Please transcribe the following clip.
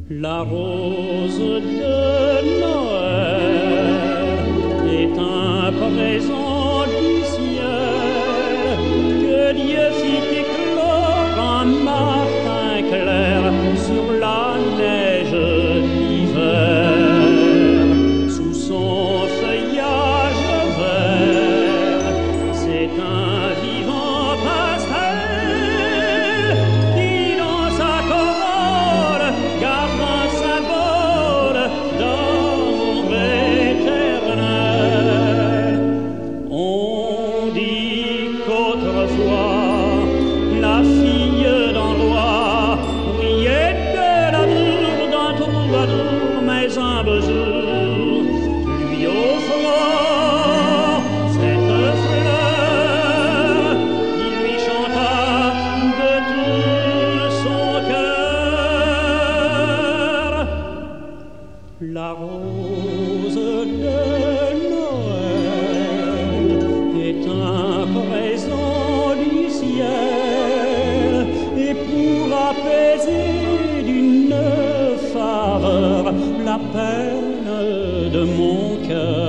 La rose de Noël est un présent du ciel que Dieu fit éclore un matin clair sur la neige d'hiver. Sous son feuillage vert, c'est un vivant pastel qui dans sa corolle garde un symbole d'amour éternel. On dit qu'autrefois la fille d'en roi riait de l'amour d'un troubadour, mais un beau jour lui offrant cette fleur, il lui chanta de tout son cœur. La rose de Noël est un présent du ciel, et pour apaiser d'une faveur la peine de mon cœur,